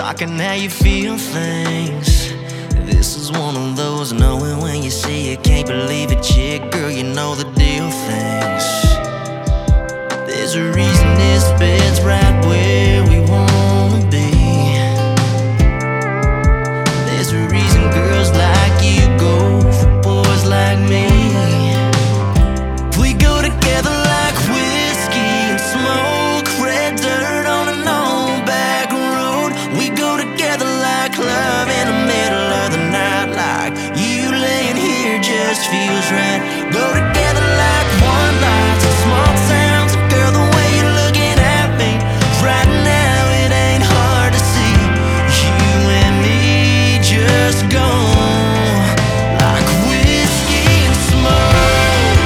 talking how you feel things. This is one of those knowing when you see it, can't believe it, chick. Girl, you know the deal things. There's a reason this bed's right where we wanna be. There's a reason girls like you go for boys like me. We go together like whiskey and smoke, red dirt on an old back road. We go together like love in the middle of the night, like you laying here just feels right. Go together like one light and small towns. Girl, the way you're looking at me right now, it ain't hard to see. You and me just go like whiskey and smoke.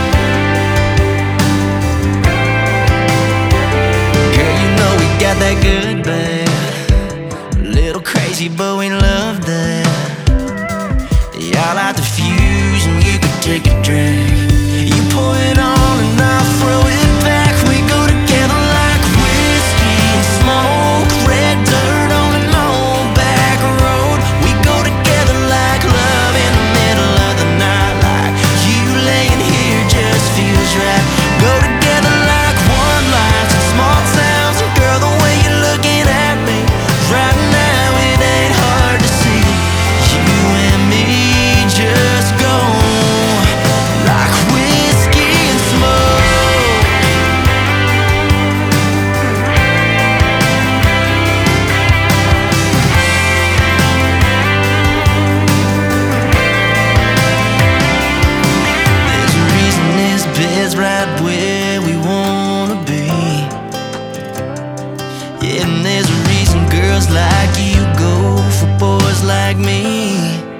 Girl, you know we got that good, babe. A little crazy, but we love that. Y'all like the fusion, you can take a drink. You pour it on and I'll throw it back. We go together like whiskey and smoke, red dirt on an old back road. We go together like love in the middle of the night, like you laying here just feels right. Go together like one lights and small towns. And girl, the way you're looking at me right now, it ain't hard to see. You and me just go like whiskey and smoke. There's a reason this bed's right where we wanna be. Yeah, and there's a reason girls like you go for boys like me.